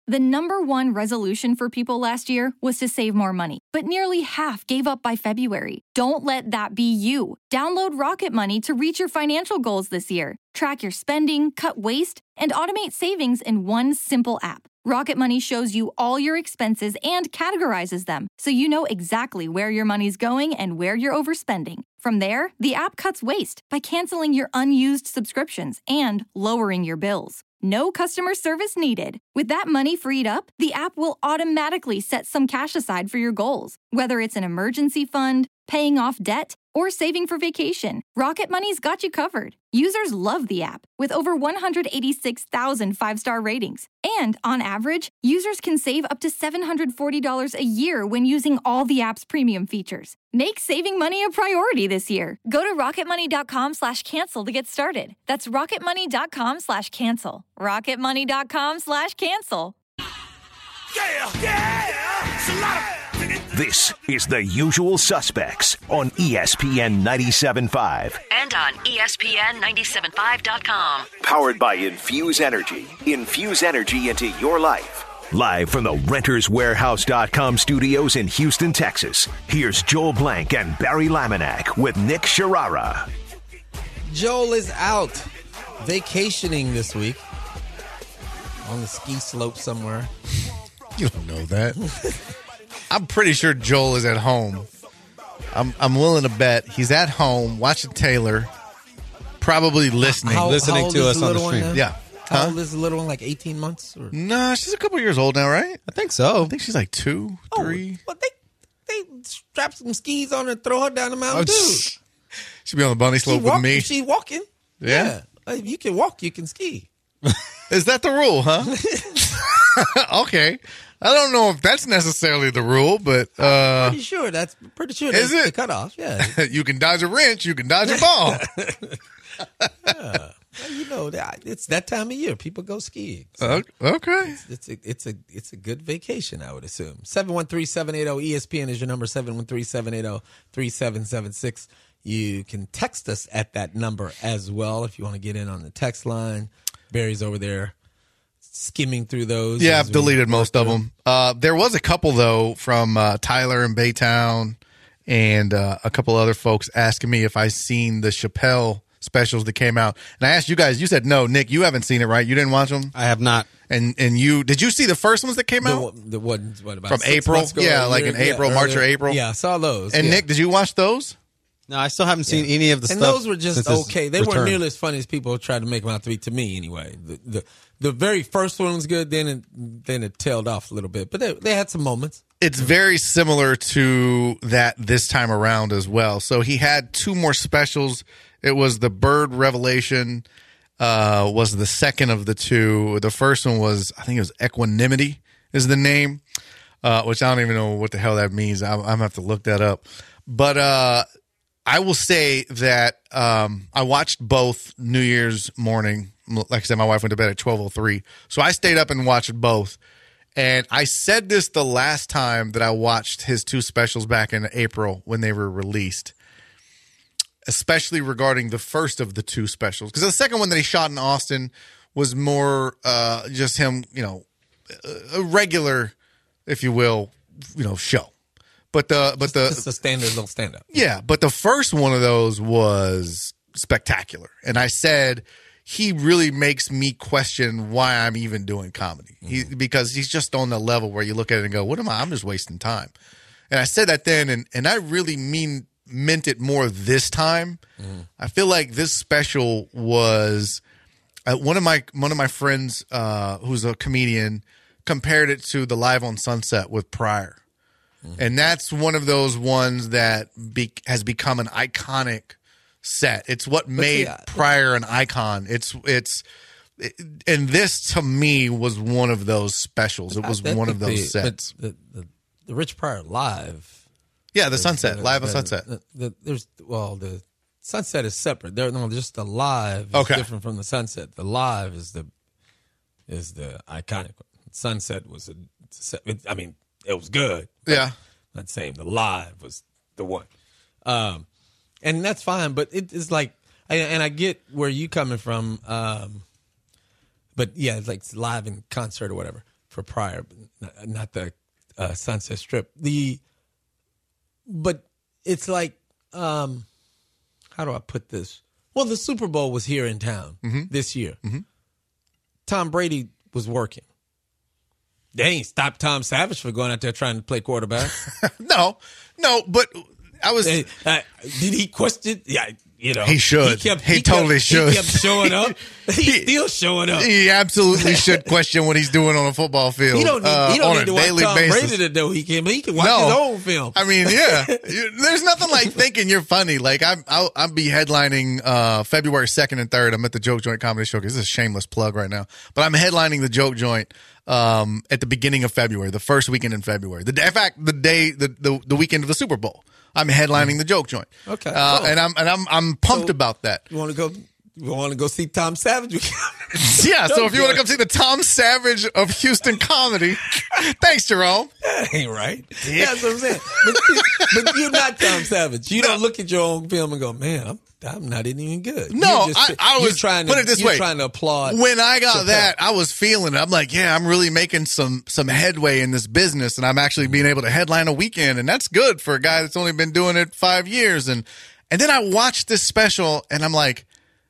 The number one resolution for people last year was to save more money, but nearly half gave up by February. Don't let that be you. Download Rocket Money to reach your financial goals this year. Track your spending, cut waste, and automate savings in one simple app. Rocket Money shows you all your expenses and categorizes them, so you know exactly where your money's going and where you're overspending. From there, the app cuts waste by canceling your unused subscriptions and lowering your bills. No customer service needed. With that money freed up, the app will automatically set some cash aside for your goals. Whether it's an emergency fund, paying off debt, or saving for vacation, Rocket Money's got you covered. Users love the app, with over 186,000 five-star ratings. And on average, users can save up to $740 a year when using all the app's premium features. Make saving money a priority this year. Go to rocketmoney.com/cancel to get started. That's rocketmoney.com/cancel. rocketmoney.com/cancel. This is The Usual Suspects on ESPN 97.5. And on ESPN975.com. Powered by Infuse Energy. Infuse energy into your life. Live from the RentersWarehouse.com studios in Houston, Texas. Here's Joel Blank and Barry Laminack with Nick Sharara. Joel is out vacationing this week on the ski slope somewhere. You don't know that. I'm pretty sure Joel is at home. I'm willing to bet he's at home watching Taylor, probably listening How old to is us the on the little one stream. now? Yeah. How old is the little one? Like 18 months? Or? No, she's a couple years old now, right? I think so. I think she's like 2, 3. But they strap some skis on her and throw her down the mountain too. She'll be on the bunny slope with me. She's walking. Yeah. If you can walk, you can ski. Is that the rule, huh? Okay. I don't know if that's necessarily the rule, but Pretty sure that's Is it? the cutoff. Yeah. you can dodge a wrench, you can dodge a ball. Well, you know that it's that time of year. People go skiing. So Okay. it's a good vacation, I would assume. 713-780 ESPN is your number. 713-780-3776. You can text us at that number as well if you want to get in on the text line. Barry's over there skimming through those. Yeah, I've deleted most of them. There was a couple, though, from Tyler in Baytown and a couple other folks asking me if I seen the Chappelle specials that came out. And I asked you guys, you said no. Nick, you haven't seen it, right? You didn't watch them? I have not. And you, did you see the first ones that came out? The ones, what, about From 6 April? months ago, Yeah, a like year? in April, March or April? Yeah, I saw those. And yeah. Nick, did you watch those? No, I still haven't seen any of the And stuff. those were just since his okay. They return. weren't nearly as funny as people tried to make them out to be, to me anyway. The very first one was good, then it tailed off a little bit. But they had some moments. It's very similar to that this time around as well. So he had 2 more specials. It was the Bird Revelation, was the second of the 2. The first one was, I think it was Equanimity is the name, which I don't even know what the hell that means. I'm going to have to look that up. But I will say that I watched both New Year's morning. Like I said, my wife went to bed at 12:03. So I stayed up and watched both. And I said this the last time that I watched his 2 specials back in April when they were released, especially regarding the first of the 2 specials. Because the second one that he shot in Austin was more just him, a regular, if you will, show. But It's a standard little stand-up. Yeah, but the first one of those was spectacular. And I said, he really makes me question why I'm even doing comedy. Because he's just on the level where you look at it and go, what am I? I'm just wasting time. And I said that then, and I really meant it more this time. I feel like this special was one of my friends who's a comedian compared it to the Live on Sunset with Pryor. And that's one of those ones that has become an iconic set. It's what made Pryor an icon. And this to me was one of those specials. It was one of those sets. The Rich Pryor Live. Yeah, the Sunset, Live on Sunset. The Sunset is separate. Just the Live is different from the Sunset. The Live is the iconic one. Sunset was it was good. Yeah. Not saying the Live was the one. And that's fine, but it is like, and I get where you coming from. But yeah, it's like live in concert or whatever. for Pryor, not the Sunset Strip. But it's like, how do I put this? Well, the Super Bowl was here in town this year. Mm-hmm. Tom Brady was working. They ain't stopped Tom Savage for going out there trying to play quarterback. No, but I was. Did he question? Yeah. He should. He totally should. He kept showing up. He's still showing up. He absolutely should question what he's doing on a football field. He don't need to watch Tom Brady to know he can. But he can watch his own film. I mean, yeah. There's nothing like thinking you're funny. Like I'll be headlining February 2nd and 3rd. I'm at the Joke Joint Comedy Showcase. This is a shameless plug right now, but I'm headlining the Joke Joint at the beginning of February, the first weekend in February. In fact, the weekend of the Super Bowl. I'm headlining the Joke Joint. Okay, cool. and I'm pumped about that. You want to go see Tom Savage? Yeah. So if you want to come see the Tom Savage of Houston comedy, thanks, Jerome. That ain't right. Yeah, that's what I'm saying. But you're not Tom Savage. You don't look at your own film and go, man, I'm not even good. No, I was trying to put it this way. You're trying to applaud. When I got that, I was feeling it. I'm like, yeah, I'm really making some headway in this business, and I'm actually being able to headline a weekend, and that's good for a guy that's only been doing it 5 years. And then I watched this special, and I'm like,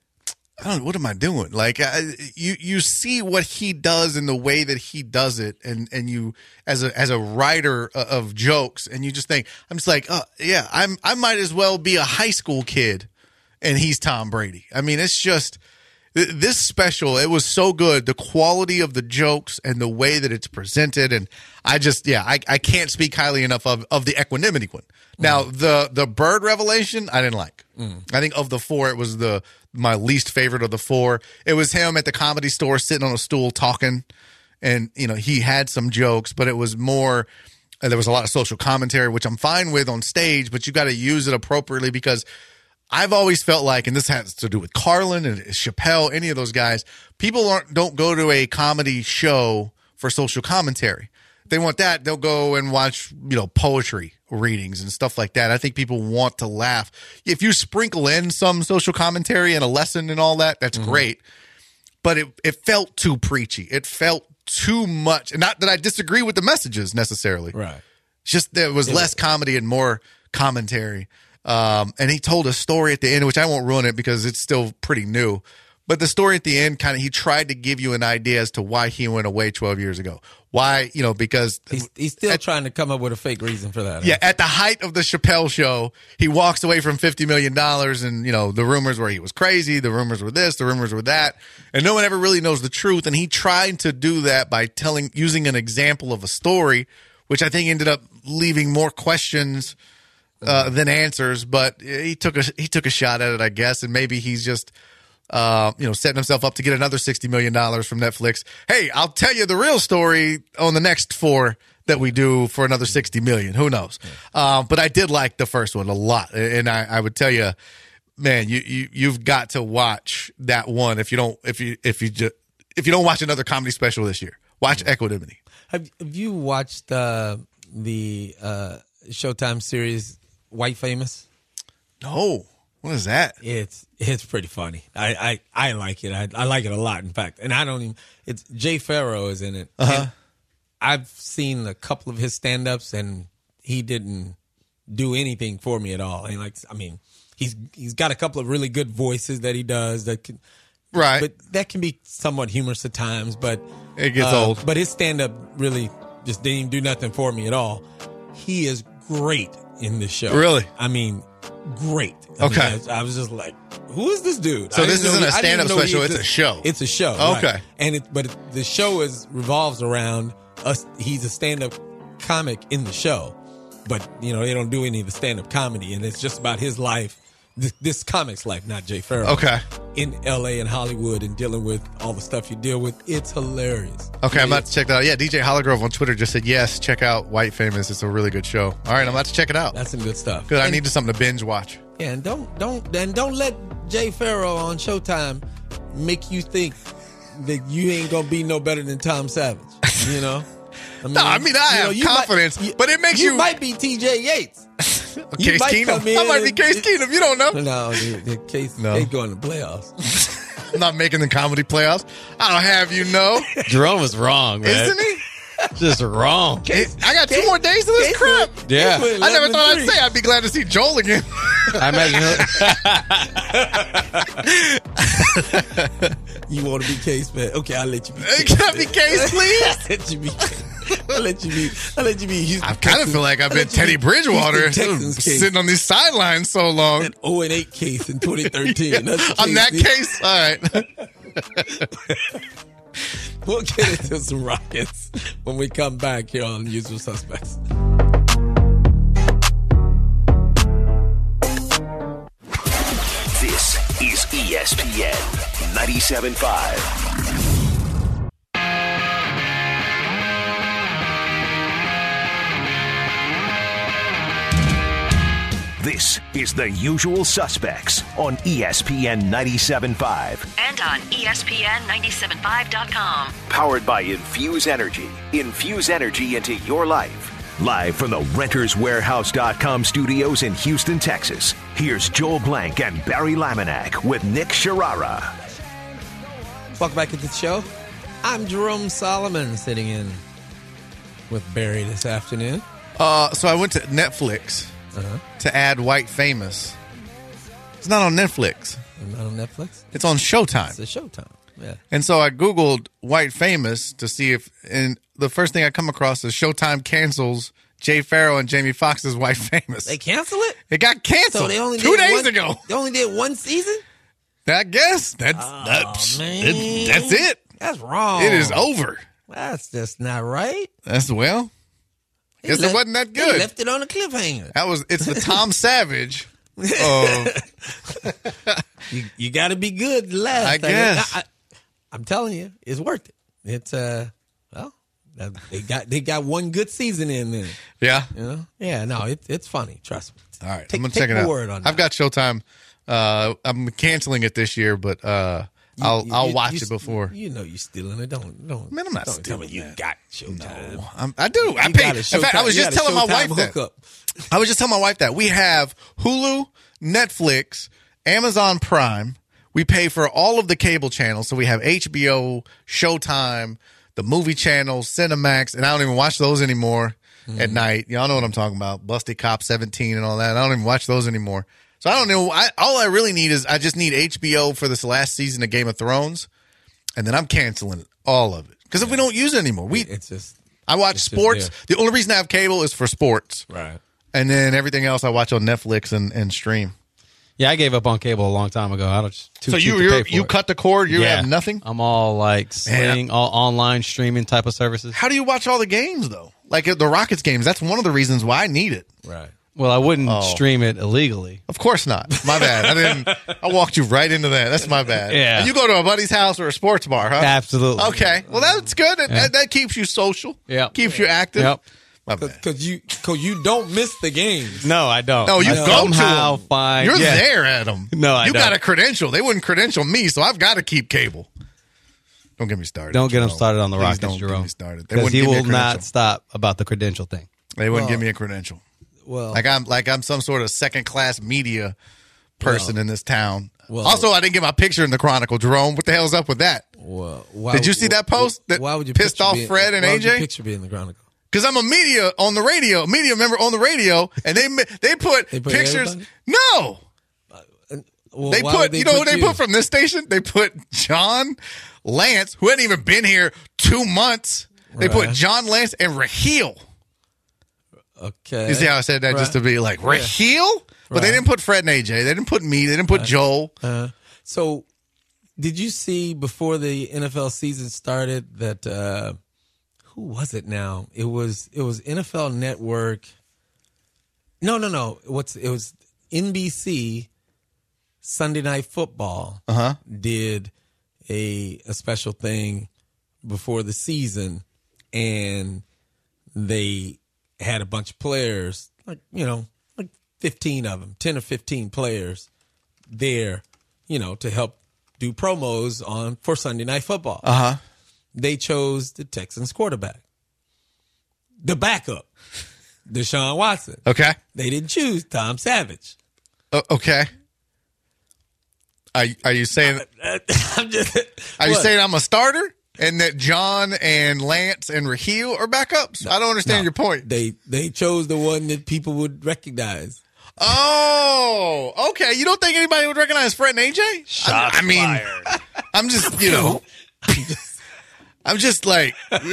I don't know, what am I doing? Like, you see what he does in the way that he does it, and you as a writer of jokes, and you just think, I'm just like, oh yeah, I might as well be a high school kid. And he's Tom Brady. I mean, it's just this special. It was so good. The quality of the jokes and the way that it's presented. And I can't speak highly enough of the equanimity one. Now, the bird revelation, I didn't like. I think of the four, it was my least favorite of the four. It was him at the Comedy Store sitting on a stool talking. And, he had some jokes, but it was more, there was a lot of social commentary, which I'm fine with on stage, but you got to use it appropriately because I've always felt like, and this has to do with Carlin and Chappelle, any of those guys, people don't go to a comedy show for social commentary. If they want that, they'll go and watch, poetry readings and stuff like that. I think people want to laugh. If you sprinkle in some social commentary and a lesson and all that, that's great. But it felt too preachy. It felt too much. And not that I disagree with the messages necessarily. Right. It's just there was less comedy and more commentary. And he told a story at the end, which I won't ruin it because it's still pretty new. But the story at the end, he tried to give you an idea as to why he went away 12 years ago. Why, because he's still trying to come up with a fake reason for that. Yeah, at the height of the Chappelle show, he walks away from $50 million, and the rumors were he was crazy, the rumors were this, the rumors were that, and no one ever really knows the truth. And he tried to do that by using an example of a story, which I think ended up leaving more questions than answers, but he took a shot at it, I guess, and maybe he's just setting himself up to get another $60 million from Netflix. Hey, I'll tell you the real story on the next 4 that we do for another $60 million. Who knows? But I did like the first one a lot, and I would tell you, man, you've got to watch that one if you don't watch another comedy special this year. Watch Equanimity. Have you watched the Showtime series White Famous? No. What is that? It's pretty funny. I like it. I like it a lot, in fact. And it's Jay Pharoah is in it. Uh-huh. I've seen a couple of his stand-ups, and he didn't do anything for me at all. He's got a couple of really good voices that he does that can, right. But that can be somewhat humorous at times, but it gets old. But his stand-up really just didn't even do nothing for me at all. He is great in this show. Really? Great. I was just like, who is this dude? So this isn't a stand-up special, it's a show. It's a show. Okay. Right. But the show revolves around us. He's a stand-up comic in the show, but they don't do any of the stand-up comedy, and it's just about his life, this comic's life, not Jay Pharoah. Okay. In L.A. and Hollywood and dealing with all the stuff you deal with. It's hilarious. Okay, I'm about to check that out. Yeah, DJ Holligrove on Twitter just said, yes, check out White Famous. It's a really good show. All right, I'm about to check it out. That's some good stuff. Good. I needed something to binge watch. Yeah, and don't let Jay Pharoah on Showtime make you think that you ain't gonna be no better than Tom Savage. I have confidence, but it makes you might be TJ Yates. Case Keenum. I might be Case Keenum. You don't know. No, Case going to playoffs. I'm not making the comedy playoffs. I'll have you know. Jerome was wrong, man. Isn't he? Just wrong. I got 2 more days to this crap. Yeah. I never thought I'd say I'd be glad to see Joel again. I imagine. You want to be Case, man? Okay, I'll let you be Case. Can I be Case, please? I'll let you be Houston. I kind of feel like I've been Teddy Bridgewater sitting on these sidelines so long. An 0-8 Case in 2013. On that Case? All right. We'll get into some Rockets when we come back here on Usual Suspects. This is ESPN 97.5. This is The Usual Suspects on ESPN 97.5. And on ESPN975.com. Powered by Infuse Energy. Infuse energy into your life. Live from the RentersWarehouse.com studios in Houston, Texas. Here's Joel Blank and Barry Laminack with Nick Sharara. Welcome back to the show. I'm Jerome Solomon sitting in with Barry this afternoon. So I went to Netflix to add White Famous. It's not on Netflix. Not on Netflix? It's on Showtime. It's a Showtime, yeah. And so I Googled White Famous to see if, and the first thing I come across is Showtime cancels Jay Farrell and Jamie Foxx's White Famous. They cancel it? It got canceled so they only 2 days ago. They only did 1 season? I guess. That's it. That's wrong. It is over. That's just not right. Guess it wasn't that good. They left it on a cliffhanger. It's the Tom Savage. You got to be good to last. I guess. I'm telling you, it's worth it. It's they got 1 good season in there. Yeah. You know? Yeah. No, it's funny. Trust me. All right, I'm gonna check it out. Word on that. I've got Showtime. I'm canceling it this year, but I'll watch it before. You know you're stealing it. Don't. Man, I'm not stealing. You got Showtime. No, I do. I pay. In fact, I was just telling my wife that. I was just telling my wife that we have Hulu, Netflix, Amazon Prime. We pay for all of the cable channels, so we have HBO, Showtime, the movie channels, Cinemax, and I don't even watch those anymore at night. Y'all know what I'm talking about. Busted Cop 17 and all that. I don't even watch those anymore. So I don't know. All I really need is I just need HBO for this last season of Game of Thrones, and then I'm canceling all of it. Because if we don't use it anymore, I watch sports. The only reason I have cable is for sports. Right. And then everything else I watch on Netflix and stream. Yeah, I gave up on cable a long time ago. I don't so you cut the cord? You have nothing? I'm all like all online streaming type of services. How do you watch all the games though? Like the Rockets games, that's one of the reasons why I need it. Right. Well, I wouldn't stream it illegally. Of course not. My bad. I walked you right into that. That's my bad. Yeah. And you go to a buddy's house or a sports bar, huh? Absolutely. Okay. Well, that's good. That keeps you social. Yeah. Keeps you active. Yep. Because you don't miss the games. No, I don't. No, you go to them. Find You're there at them. No, I don't. You got a credential. They wouldn't credential me, so I've got to keep cable. Don't get me started. Don't get him started on the Rockets, don't Jerome. Get me started. Because he will not stop about the credential thing. They wouldn't give me a credential. Well, like I'm some sort of second class media person in this town. Well, also, I didn't get my picture in the Chronicle. Jerome, what the hell's up with that? Well, did you see that post that why would you pissed off Fred and AJ? Why would your picture be in the Chronicle? Because I'm a media member on the radio, and they put pictures. Everybody? No. Well, They put, you know who they put from this station? They put John Lance, who hadn't even been here 2 months. They put John Lance and Raheel. Okay. You see how I said that just to be like, Raheel? But they didn't put Fred and AJ. They didn't put me. They didn't put Joel. So did you see before the NFL season started that who was it now? It was NFL Network. No. It was NBC Sunday Night Football did a special thing before the season, and they had a bunch of players, like 15 of them, 10 or 15 players there, to help do promos for Sunday Night Football. They chose the Texans quarterback, the backup, Deshaun Watson. Okay. They didn't choose Tom Savage. Okay. Are you saying? I'm just. Are you saying I'm a starter? and that John and Lance and Raheel are backups? I don't understand your point. They chose the one that people would recognize. Oh, okay. You don't think anybody would recognize Fred and AJ? Shots fired. I'm just, I'm just like,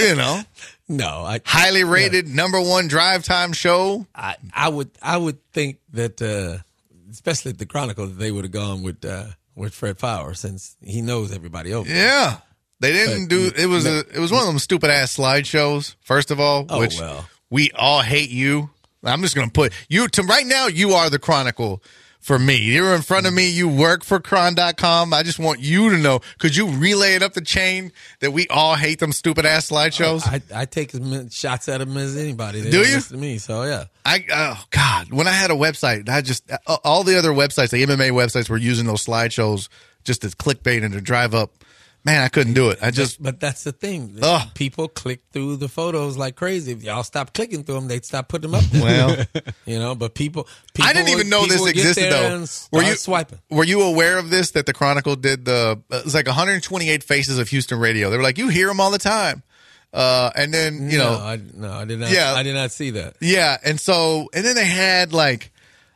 No, highly rated #1 drive time show. I would think that, especially at the Chronicle, that they would have gone with Fred Power since he knows everybody over. Yeah, they didn't do. It was one of them stupid ass slideshows. First of all, which we all hate you. I'm just gonna put you to right now. You are the Chronicle. For me, you're in front of me. You work for Chron.com. I just want you to know. Could you relay it up the chain that we all hate them stupid ass slideshows? I take as many shots at them as anybody. They do you? Listen to me, so yeah. Oh God, when I had a website, all the other websites, the MMA websites, were using those slideshows just as clickbait and to drive up. Man, I couldn't do it. But that's the thing. People click through the photos like crazy. If y'all stop clicking through them, they'd stop putting them up. Well, but people I didn't even know this existed though. Were you swiping? Were you aware of this? That the Chronicle did it was like 128 faces of Houston radio. They were like, you hear them all the time. And then I did not. Yeah, I did not see that. Yeah, and then they had like,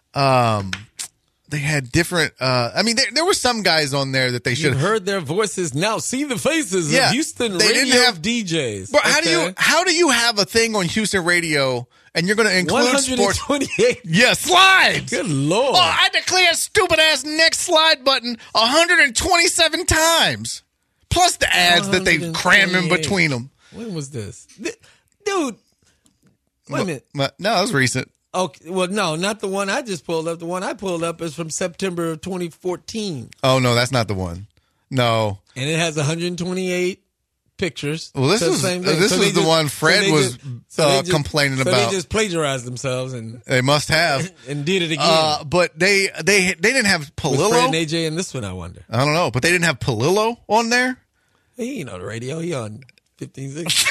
they had different. There were some guys on there that they should have heard their voices. Now see the faces of Houston radio didn't have DJs. But how do you have a thing on Houston radio and you're going to include 128? Yeah, slides. Good Lord! Oh, I declare stupid ass next slide button 127 times, plus the ads that they cram in between them. When was this, dude? Wait a minute. No, it was recent. Okay, well, no, not the one I just pulled up. The one I pulled up is from September of 2014. Oh, no, that's not the one. No. And it has 128 pictures. Well, this was the one Fred was complaining about. So they just plagiarized themselves. And they must have. And did it again. But they didn't have Palillo. With Fred and AJ in this one, I wonder. I don't know, but they didn't have Palillo on there? He the radio. He on 1560.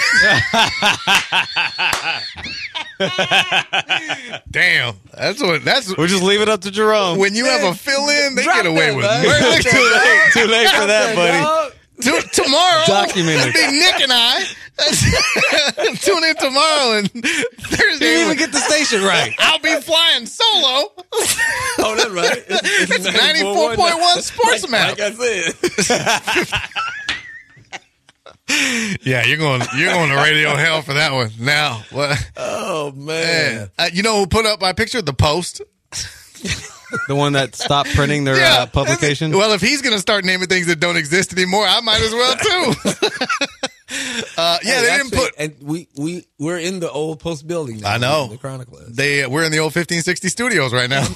Damn, we'll just leave it up to Jerome. When you have a fill-in, they get away with it. Too late for that, buddy. Tomorrow, documented. It'll be Nick and I. Tune in tomorrow and Thursday. You didn't even get the station right. I'll be flying solo. Oh, that's right. It's 94.1 Sports Map. Like I said. Yeah, you're going to radio hell for that one. Now, what? Oh man! You know who put up my picture? The Post. The one that stopped printing their publication. Well, if he's going to start naming things that don't exist anymore, I might as well too. They didn't put. And we're in the old Post building now. I know. The Chronicle is. We're in the old 1560 studios right now.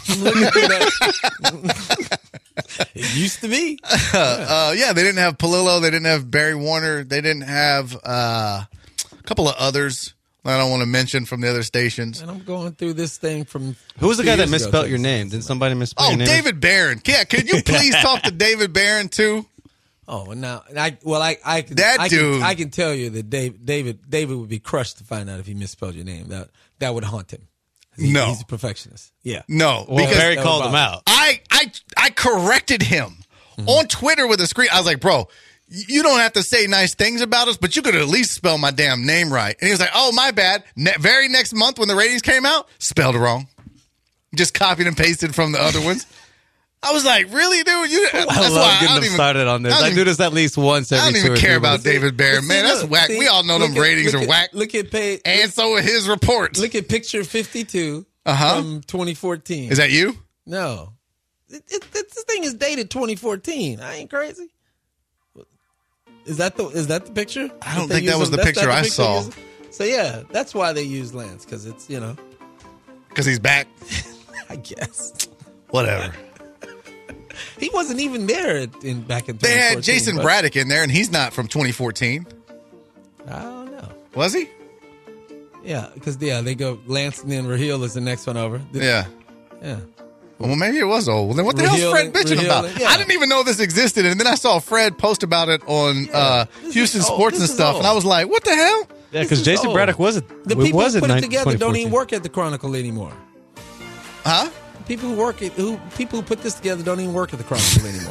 It used to be. They didn't have Palillo. They didn't have Barry Warner. They didn't have a couple of others I don't want to mention from the other stations. And I'm going through this thing from. Who was the guy that misspelled your name? Did somebody misspell your name? Oh, David Barron. Yeah, could you please talk to David Barron too? Oh, now I can tell you that David would be crushed to find out if he misspelled your name. That would haunt him. He's a perfectionist. Yeah. No, well, because Barry called him out. I corrected him on Twitter with a screen. I was like, bro, you don't have to say nice things about us, but you could at least spell my damn name right. And he was like, oh, my bad. Very next month when the ratings came out, spelled wrong. Just copied and pasted from the other ones. I was like, really, dude? I love getting them started on this. I do this at least once every 2 or 3 I don't even care about David Barron, man. That's whack. We all know them ratings are whack. And so are his reports. Look at picture 52 from 2014. Is that you? No. This thing is dated 2014. I ain't crazy. Is that the picture? I don't think that was the picture I saw. So yeah, that's why they use Lance, because it's because he's back. I guess. Whatever. He wasn't even there back in 2014. They had Jason Braddock in there, and he's not from 2014. I don't know. Was he? Yeah, because they go Lance and then Raheel is the next one over. Yeah. Yeah. Well, maybe it was old. Well, then what the hell is Fred bitching about? I didn't even know this existed, and then I saw Fred post about it on Houston Sports and stuff, and I was like, what the hell? Yeah, because Jason Braddock wasn't. The people who put it together don't even work at the Chronicle anymore. Huh? People who put this together don't even work at the Chronicle anymore.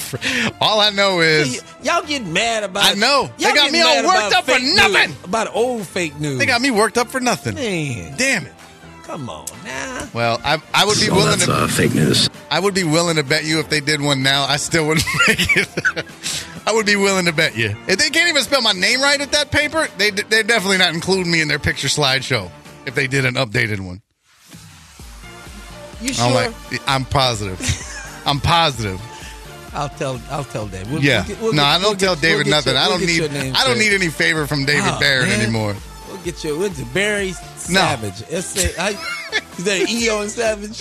All I know is y'all get mad about. I know they got me all worked up for nothing. About old fake news. They got me worked up for nothing. Man, damn it! Come on now. Well, I would be willing to fake news. I would be willing to bet you if they did one now, I still wouldn't make it. I would be willing to bet you. If they can't even spell my name right at that paper, they're definitely not including me in their picture slideshow if they did an updated one. You sure? I'm positive. I'm positive. I'll tell Dave. I don't tell David nothing. I don't need any favor from David Barrett anymore. We'll get you. What's it? Barry Savage. No. Is there EO and Savage?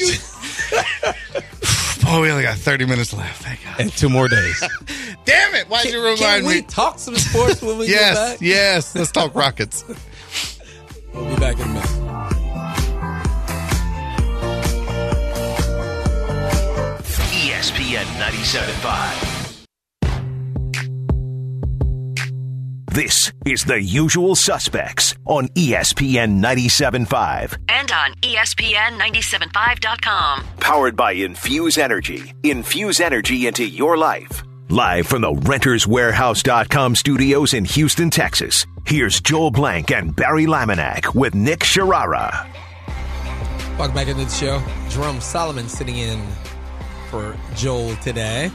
Oh, we only got 30 minutes left. Thank God. And 2 more days. Damn it. Why'd you remind me? Can we talk some sports when we get back? Yes. Let's talk Rockets. We'll be back in a minute. ESPN 97.5. This is The Usual Suspects on ESPN 97.5. And on ESPN975.com. Powered by Infuse Energy. Infuse energy into your life. Live from the RentersWarehouse.com studios in Houston, Texas. Here's Joel Blank and Barry Laminack with Nick Sharara. Welcome back into the show. Jerome Solomon sitting in for Joel today.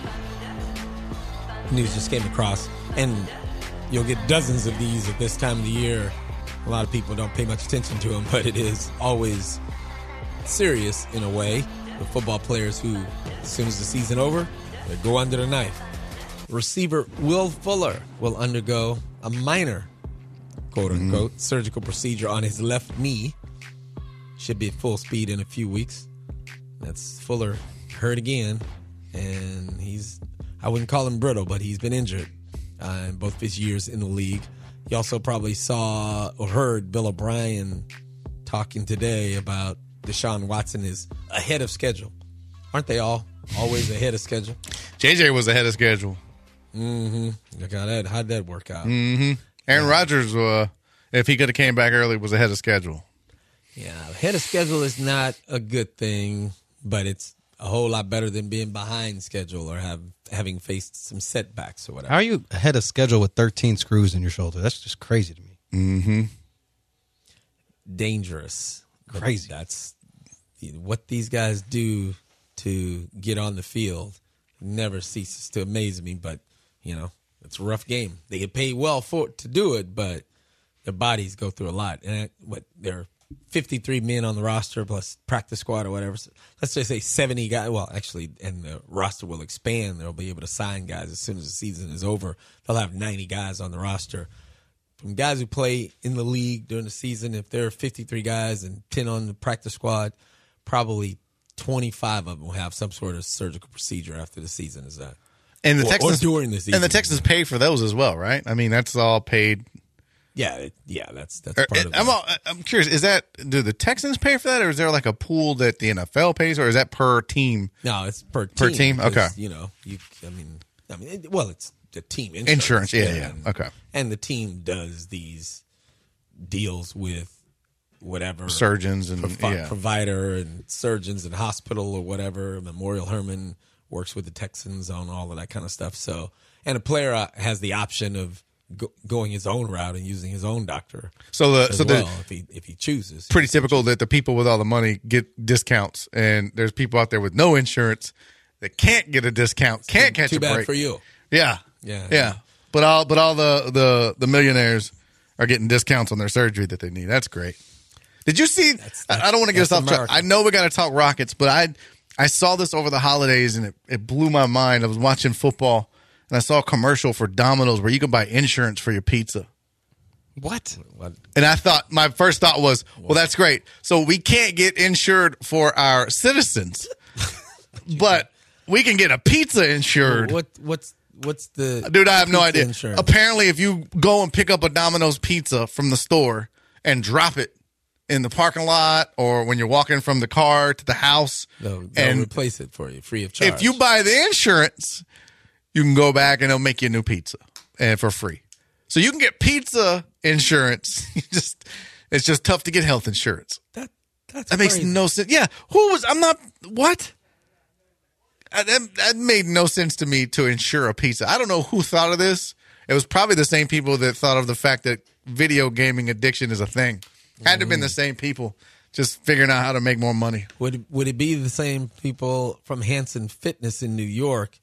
News just came across. And you'll get dozens of these at this time of the year. A lot of people don't pay much attention to them, but it is always serious in a way. The football players who, as soon as the season over, they go under the knife. Receiver Will Fuller will undergo a minor, quote-unquote, surgical procedure on his left knee. Should be at full speed in a few weeks. That's Fuller hurt again, and I wouldn't call him brittle, but he's been injured in both of his years in the league. You also probably saw or heard Bill O'Brien talking today about Deshaun Watson is ahead of schedule. Aren't they all always ahead of schedule? JJ was ahead of schedule. Mm-hmm. Look how how'd that work out? Mm-hmm. Aaron Rodgers, if he could have came back early, was ahead of schedule. Yeah, ahead of schedule is not a good thing, but it's a whole lot better than being behind schedule or having faced some setbacks or whatever. How are you ahead of schedule with 13 screws in your shoulder? That's just crazy to me. Mm-hmm. Dangerous. Crazy. That's what these guys do to get on the field. Never ceases to amaze me, but, it's a rough game. They get paid well to do it, but their bodies go through a lot. And there are 53 men on the roster plus practice squad or whatever. So let's just say 70 guys. Well, actually, and the roster will expand. They'll be able to sign guys as soon as the season is over. They'll have 90 guys on the roster. From guys who play in the league during the season, if there are 53 guys and 10 on the practice squad, probably 25 of them will have some sort of surgical procedure after the season is done. And the Texans during the season. And the Texans pay for those as well, right? I mean, that's all paid. Yeah, that's part of it. I'm curious, do the Texans pay for that, or is there like a pool that the NFL pays, or is that per team? No, it's per team. Per team? Okay. It's the team insurance. Yeah. Okay. And the team does these deals with whatever surgeons and provider and surgeons and hospital or whatever. Memorial Hermann works with the Texans on all of that kind of stuff. So, and a player has the option of going his own route and using his own doctor. If he chooses. Pretty typical that the people with all the money get discounts, and there's people out there with no insurance that can't get a discount, can't catch a break. Too bad for you. Yeah. But all the millionaires are getting discounts on their surgery that they need. That's great. Did you see? I don't want to get us off track. I know we got to talk Rockets, but I saw this over the holidays and it blew my mind. I was watching football and I saw a commercial for Domino's where you can buy insurance for your pizza. What? And my first thought was, well, that's great. So we can't get insured for our citizens, but we can get a pizza insured. What's the dude? I have no idea. Insurance? Apparently, if you go and pick up a Domino's pizza from the store and drop it in the parking lot or when you're walking from the car to the house, they'll and replace it for you free of charge. If you buy the insurance, you can go back and they'll make you a new pizza and for free. So you can get pizza insurance. It's just tough to get health insurance. That makes no sense. Yeah, what? that made no sense to me to insure a pizza. I don't know who thought of this. It was probably the same people that thought of the fact that video gaming addiction is a thing. Had to have been the same people just figuring out how to make more money. Would it be the same people from Hanson Fitness in New York,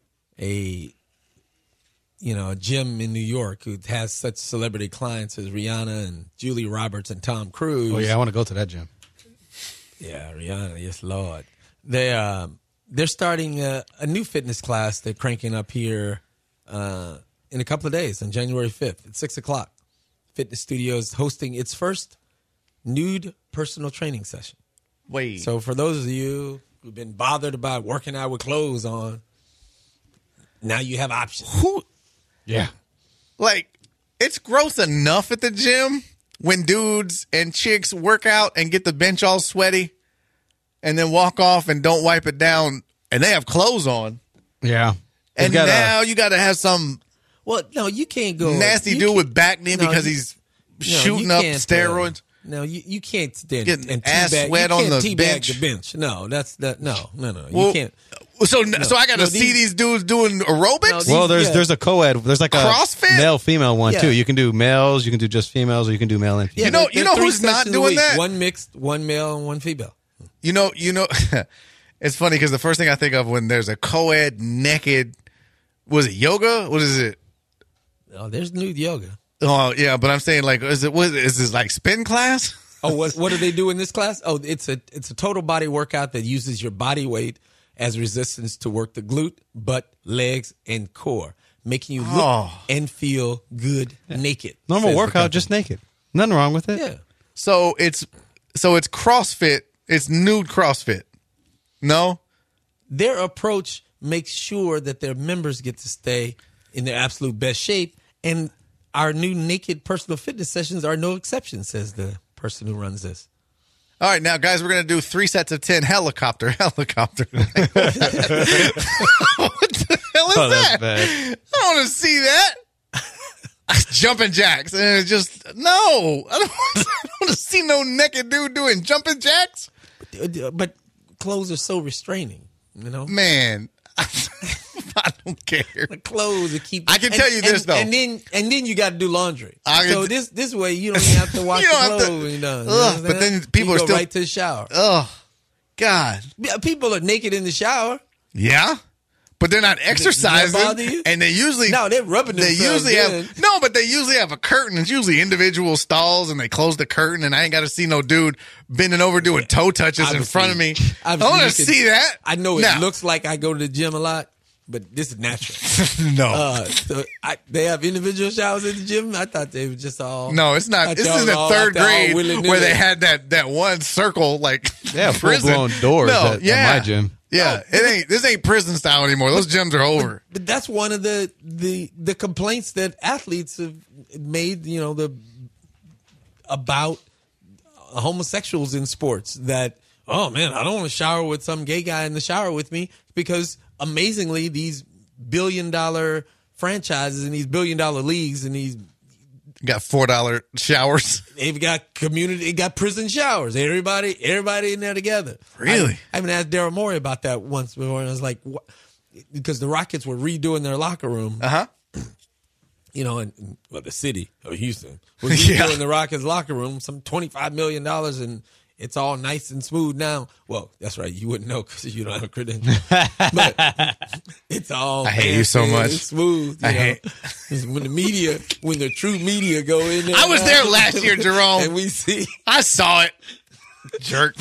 a gym in New York who has such celebrity clients as Rihanna and Julie Roberts and Tom Cruise? Oh, yeah, I want to go to that gym. Yeah, Rihanna, yes, Lord. They're starting a new fitness class they're cranking up here in a couple of days on January 5th at 6 o'clock. Fitness Studios hosting its first nude personal training session. Wait. So for those of you who've been bothered about working out with clothes on, now you have options. Yeah. Like, it's gross enough at the gym when dudes and chicks work out and get the bench all sweaty and then walk off and don't wipe it down and they have clothes on. Yeah. And now you got to have some no, you can't go nasty dude with back knee because he's shooting up steroids. No, you can't stand getting ass sweat on the bench. The bench. No, that's that. No. Well, you can't. So I got to see these dudes doing aerobics. Well, there's a co-ed. There's like a CrossFit male female one too. You can do males. You can do just females, or you can do male and female. You know who's not doing that? One mixed, one male, and one female. You know. It's funny because the first thing I think of when there's a co-ed naked, was it yoga? What is it? Oh, there's nude yoga. Oh yeah, but I'm saying like, is this like spin class? Oh, what do they do in this class? Oh, it's a total body workout that uses your body weight as resistance to work the glute, butt, legs, and core, making you look and feel good naked. Normal workout, just naked. Nothing wrong with it. Yeah. So it's CrossFit. It's nude CrossFit. No? Their approach makes sure that their members get to stay in their absolute best shape, and our new naked personal fitness sessions are no exception, says the person who runs this. All right, now, guys, we're going to do 3 sets of 10 helicopter. What the hell is that? Bad. I want to see that. Jumping jacks. And it's just, no. I don't want to see no naked dude doing jumping jacks. But clothes are so restraining, you know? Man, I don't care. The clothes that keep. I can tell you this though, and then you got to do laundry. So this way you don't even have to wash the clothes when you're done. But then people are still right to the shower. Oh, God! People are naked in the shower. Yeah, but they're not exercising, and they usually they're rubbing themselves. They usually but they usually have a curtain. It's usually individual stalls, and they close the curtain, and I ain't got to see no dude bending over doing toe touches in front of me. I want to see that. I know it looks like I go to the gym a lot, but this is natural. No. They have individual showers in the gym? I thought they were just all... No, it's not. This is the third grade where they had that one circle, like full-blown doors at my gym. Yeah, this ain't prison style anymore. Those gyms are over. But that's one of the complaints that athletes have made, about homosexuals in sports, that, oh man, I don't want to shower with some gay guy in the shower with me, because amazingly these $1 billion franchises and these $1 billion leagues and these got $4 showers. They've got prison showers. Everybody in there together. Really? I even asked Daryl Morey about that once before, and I was like, what? Because the Rockets were redoing their locker room. And the city of Houston was redoing the Rockets locker room, some $25 million, and it's all nice and smooth now. Well, that's right. You wouldn't know because you don't have a credential. But it's all I hate you so much. It's smooth. When the true media go in there. I was there last year, Jerome. And we see. I saw it. Jerk.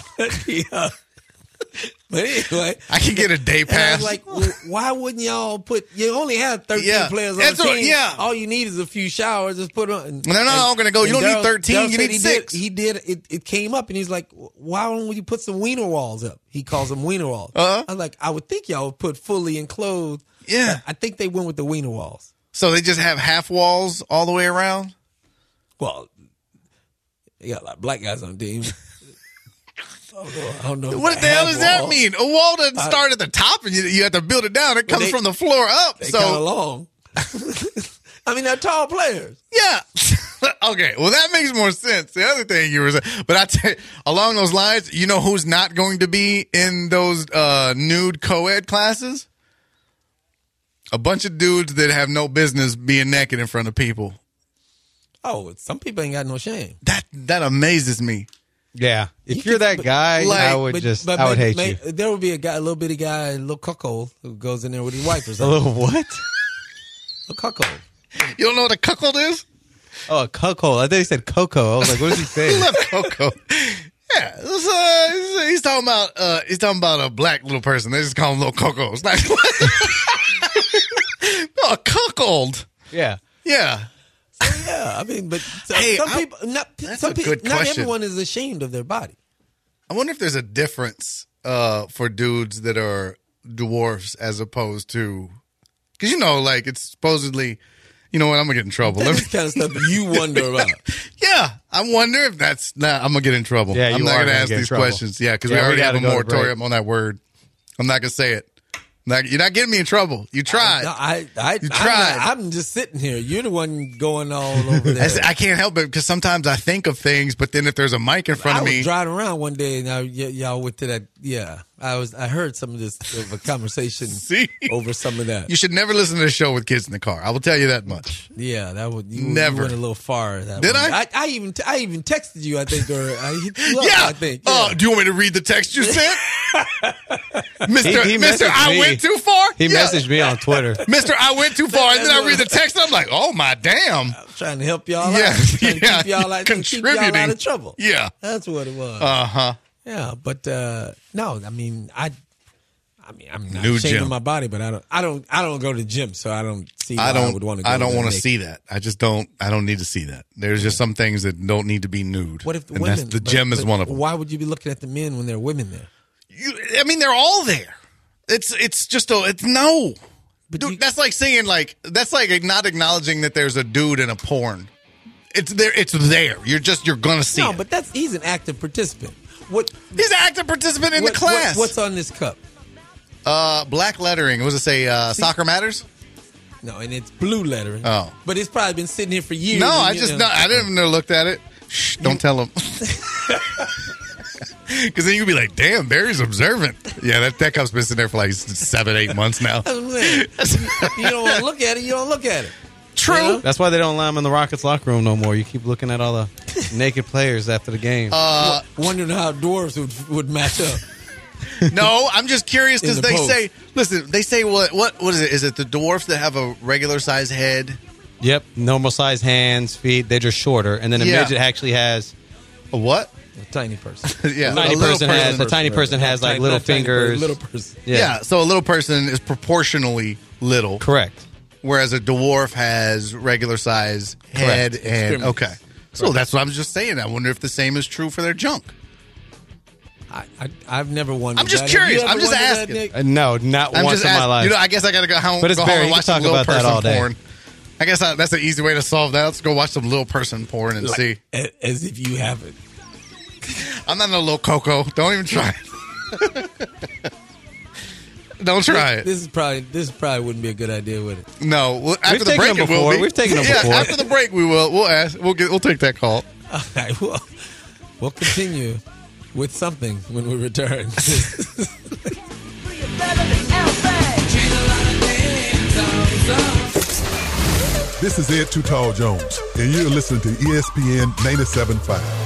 But anyway. I can get a day pass. I was like, why wouldn't y'all you only have 13 players on the team. All you need is a few showers. Just put on. And they're not all going to go. You don't need 13. You need 6. He did. It came up and he's like, why don't you put some wiener walls up? He calls them wiener walls. I was like, I would think y'all would put fully enclosed. Yeah. I think they went with the wiener walls. So they just have half walls all the way around? Well, they got a lot of black guys on the team. I don't know. What the hell does that mean? A wall doesn't start at the top and you have to build it down. It comes from the floor up. They're kind of long. I mean, they're tall players. Yeah. Okay, well, that makes more sense. The other thing you were saying, but along those lines, you know who's not going to be in those nude co-ed classes? A bunch of dudes that have no business being naked in front of people. Oh, some people ain't got no shame. That amazes me. Yeah, if you're that guy, I would hate you. There would be a little bitty guy, a little cuckold, who goes in there with his wipers. A little what? A cuckold. You don't know what a cuckold is? Oh, a cuckold. I think he said cocoa. I was like, what is he saying? I love cocoa. Yeah, he's talking about a black little person. They just call him little cocoa. It's like no, a cuckold. Yeah. Yeah. Yeah, I mean, but that's a good question. Not everyone is ashamed of their body. I wonder if there's a difference for dudes that are dwarfs as opposed to, because like it's supposedly, you know what, I'm gonna get in trouble. That's the kind of stuff you wonder about. Yeah, I wonder if that's not. I'm gonna get in trouble. Yeah, I'm not gonna ask these questions. Yeah, because we already have a moratorium on that word. I'm not gonna say it. You're not getting me in trouble. You tried. You tried. I'm just sitting here. You're the one going all over there. I can't help it because sometimes I think of things, but then if there's a mic in front of me. I was driving around one day and y'all went to that. Yeah, I heard some of this of a conversation over some of that. You should never listen to the show with kids in the car. I will tell you that much. Yeah, that would never. You went a little far. Did I? I even texted you. I think, or I hit you up. Yeah. I think. Yeah. Oh, do you want me to read the text you sent? Mister, I went too far? He messaged me on Twitter. Mister, I went too far. And then I read the text and I'm like, oh my damn. I'm trying to help y'all out. Keep y'all out of trouble. Yeah. That's what it was. Uh-huh. Yeah, but no, I mean I'm not New ashamed gym. of my body, but I don't go to the gym, so I don't see why I would want to go. I don't want to see that. I just don't. I don't need to see that. There's just some things that don't need to be nude. What if the and women? The gym is one of them. Why would you be looking at the men when there are women there? They're all there. It's no. But dude, that's like saying that's like not acknowledging that there's a dude in a porn. It's there. It's there. You're gonna see. No, it. but he's an active participant. He's an active participant in the class. What's on this cup? Black lettering. What does it say? Soccer matters. No, and it's blue lettering. Oh, but it's probably been sitting here for years. No, I didn't even looked at it. Shh, don't tell him. Because then you'd be like, damn, Barry's observant. Yeah, that cup's been sitting there for like 7-8 months now. That's what I'm saying. You don't want to look at it, you don't look at it. True. You know? That's why they don't allow him in the Rockets locker room no more. You keep looking at all the naked players after the game. Wondering how dwarves would match up. No, I'm just curious because they say, what is it? Is it the dwarfs that have a regular size head? Yep, normal size hands, feet. They're just shorter. And then a midget actually has... A what? A tiny person. Yeah, a tiny person has like little fingers. Little person. Yeah, so a little person is proportionally little. Correct. Whereas a dwarf has regular size head and okay. So that's what I was just saying. I wonder if the same is true for their junk. I've never wondered. I'm just curious. I'm just asking. No, not once in my life. You know, I guess I got to go home. But it's home and watch some little person porn. I guess that's an easy way to solve that. Let's go watch some little person porn and see. As if you haven't. I'm not no little Coco. Don't even try it. Don't try it. This probably wouldn't be a good idea, would it? No. Well, after the break, it will be. We've taken them before. After the break, we will. We'll ask. We'll take that call. All right. We'll continue with something when we return. This is Ed Too Tall Jones, and you're listening to ESPN 97.5.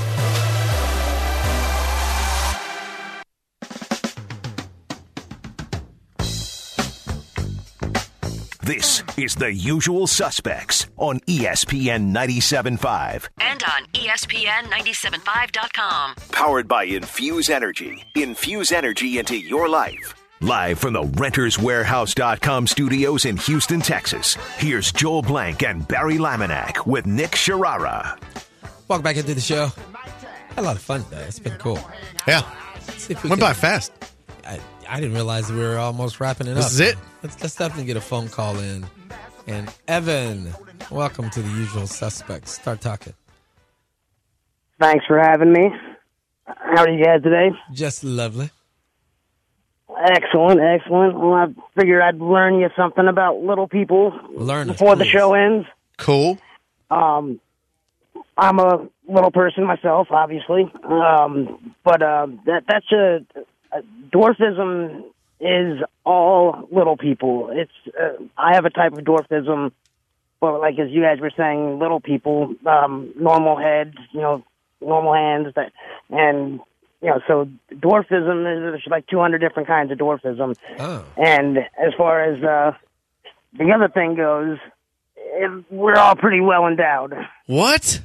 This is The Usual Suspects on ESPN 97.5. And on ESPN975.com. Powered by Infuse Energy. Infuse energy into your life. Live from the RentersWarehouse.com studios in Houston, Texas. Here's Joel Blank and Barry Laminack with Nick Sharara. Welcome back into the show. Had a lot of fun today. It's been cool. Yeah. Went by fast. I didn't realize we were almost wrapping it up. This is it? Let's definitely get a phone call in. And Evan, welcome to The Usual Suspects. Start talking. Thanks for having me. How are you guys today? Just lovely. Excellent. Well, I figured I'd learn you something about little people before the show ends. Cool. I'm a little person myself, obviously, but that's dwarfism is all little people. It's I have a type of dwarfism, but like as you guys were saying, little people, normal heads, normal hands, and so dwarfism there's like 200 different kinds of dwarfism. Oh. And as far as the other thing goes, we're all pretty well endowed. What?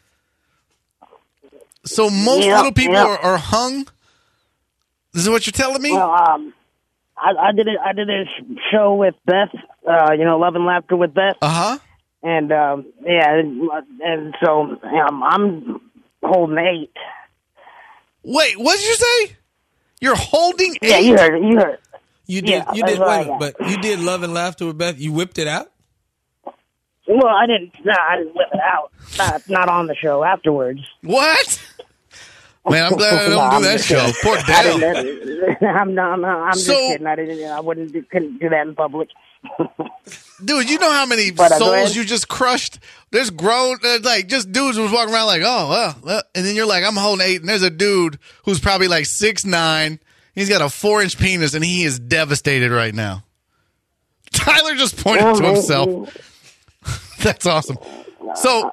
So most little people are hung? This is what you're telling me? Well, I did a show with Beth, Love and Laughter with Beth. Uh-huh. And, and so I'm holding 8. Wait, what did you say? You're holding 8? Yeah, you heard it. You did. But you did Love and Laughter with Beth. You whipped it out? Well, I didn't whip it out. Not on the show. Afterwards. What? Man, I'm glad I don't do that show. Poor Dale. I'm just kidding. I couldn't do that in public. Dude, you know how many souls you just crushed? There's grown, just dudes who was walking around like, oh, well, and then you're like, I'm holding 8, and there's a dude who's probably like 6'9". He's got a 4-inch penis, and he is devastated right now. Tyler just pointed to himself. That's awesome. So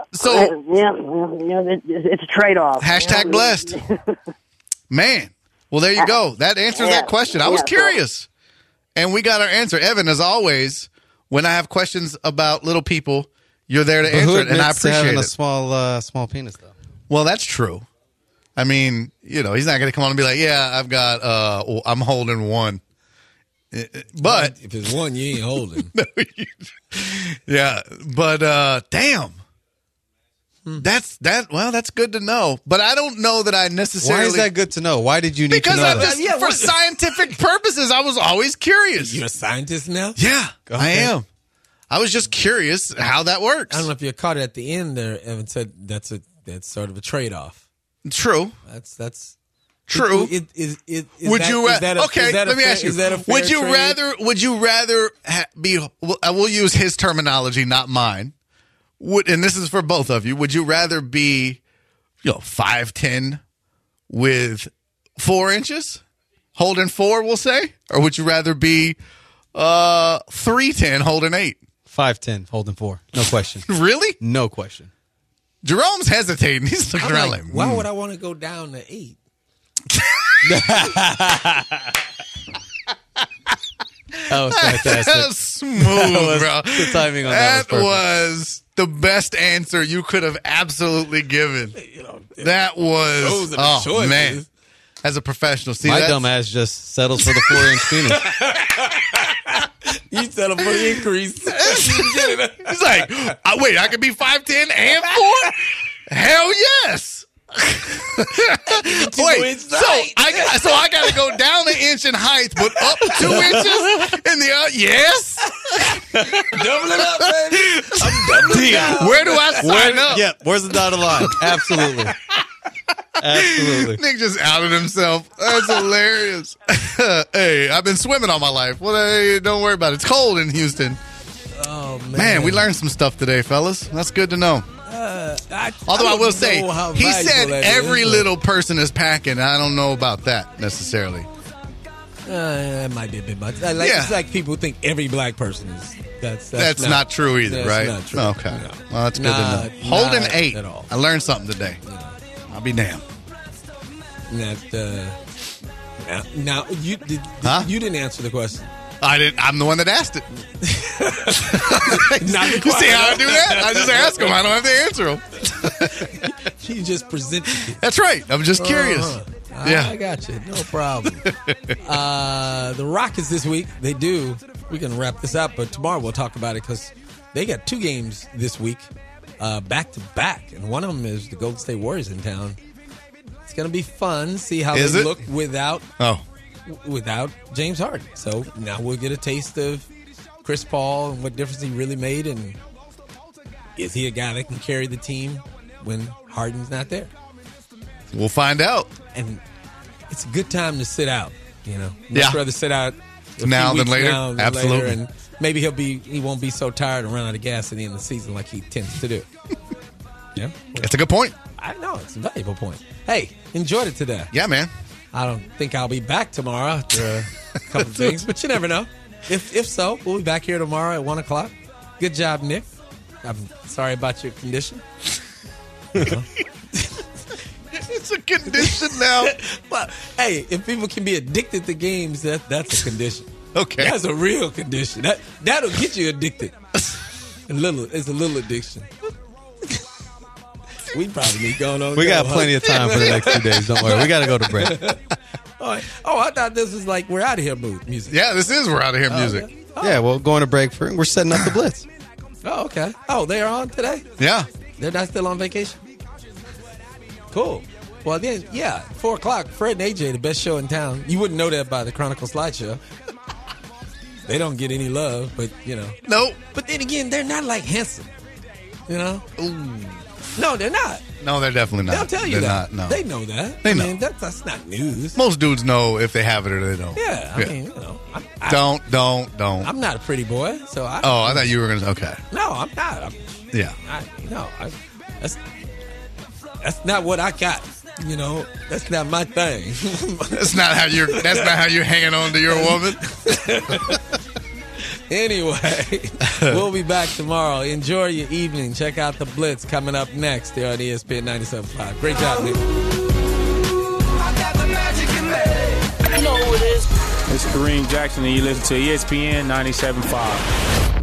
it's a trade-off. Hashtag blessed. Man. Well, there you go. That answers that question. I was curious. And we got our answer. Evan, as always, when I have questions about little people, you're there to answer it, and I appreciate having it. A small penis, though. Well, that's true. I mean, he's not going to come on and be like, yeah, I've got, I'm holding 1. But if it's 1, you ain't holding. Yeah, but damn. That's good to know. But I don't know that I necessarily. Why is that good to know? Why did you need to know that? For scientific purposes, I was always curious. You're a scientist now? Yeah, okay. I am. I was just curious how that works. I don't know if you caught it at the end there. Evan said that's sort of a trade-off. True. That's true. Let me ask you. Is that a fair trade? Would you rather be? I will use his terminology, not mine. And this is for both of you. Would you rather be, 5'10" with 4 inches, holding 4, we'll say, or would you rather be 3'10" holding 8? 5'10", holding 4. No question. Really? No question. Jerome's hesitating. He's looking around like, why would I want to go down to 8? That was fantastic. Smooth, bro. The timing on that was the best answer you could have absolutely given. That was, man. As a professional. See, my dumb ass just settles for the 4-inch penis. You settle for the increase. He's like, wait, I could be 5'10" and 4? Hell yes. Wait, so I got to go down an inch in height, but up 2 inches in the yes. Double it up, baby. I'm doubling down. Where do I sign up? Yeah, where's the dotted line? Absolutely. Nick just outed himself. That's hilarious. Hey, I've been swimming all my life. Well, hey, don't worry about it. It's cold in Houston. Oh man, we learned some stuff today, fellas. That's good to know. Although I will say, he said every little person is packing. I don't know about that necessarily. That might be a bit much. It's like people think every black person is. That's not true either, right? Not true. Okay. No. Well, that's good to know. Holding 8. At all. I learned something today. I'll be damned. Now you did. You didn't answer the question. I didn't. I'm the one that asked it. You see how I do that? I just ask them. I don't have to answer them. You just presented it. That's right. I'm just curious. Yeah, I got you. No problem. The Rockets this week, they do. We can wrap this up, but tomorrow we'll talk about it because they got 2 games this week, back to back, and one of them is the Golden State Warriors in town. It's going to be fun. See how they look without James Harden. So now we'll get a taste of Chris Paul and what difference he really made, and is he a guy that can carry the team when Harden's not there? We'll find out. And it's a good time to sit out. Much rather sit out now than later. Absolutely. And maybe he won't be so tired and run out of gas at the end of the season like he tends to do. Yeah. It's a good point. I know. It's a valuable point. Hey, enjoyed it today. Yeah, man. I don't think I'll be back tomorrow after a couple of things, but you never know. If so, we'll be back here tomorrow at 1 o'clock. Good job, Nick. I'm sorry about your condition. It's a condition now. Well, hey, if people can be addicted to games, that's a condition. Okay. That's a real condition. That'll get you addicted. It's a little addiction. We probably need going on. We got plenty of time for the next 2 days. Don't worry. We got to go to break. All right. Oh, I thought this was like we're out of here music. Yeah, this is we're out of here music. Okay. Oh. Yeah, well, going to break we're setting up the Blitz. Oh, okay. Oh, they are on today? Yeah. They're not still on vacation? Cool. Well, then, yeah, 4 o'clock, Fred and AJ, the best show in town. You wouldn't know that by the Chronicle slideshow. They don't get any love, but, you know. Nope. But then again, they're not like handsome. You know? Ooh. No, they're not. No, they're definitely not. They'll tell you they're that. Not, no. They know that. They know. mean, that's not news. Most dudes know if they have it or they don't. Yeah, I mean, you know. Don't. I'm not a pretty boy, so I. Oh, I thought you were going to. Okay. No, I'm not. Yeah. That's not what I got. You know, that's not my thing. That's not how you're hanging on to your woman. Anyway, we'll be back tomorrow. Enjoy your evening. Check out the Blitz coming up next here on ESPN 97.5. Great job, Nick. I got the magic in me. You know who it is. It's Kareem Jackson, and you listen to ESPN 97.5.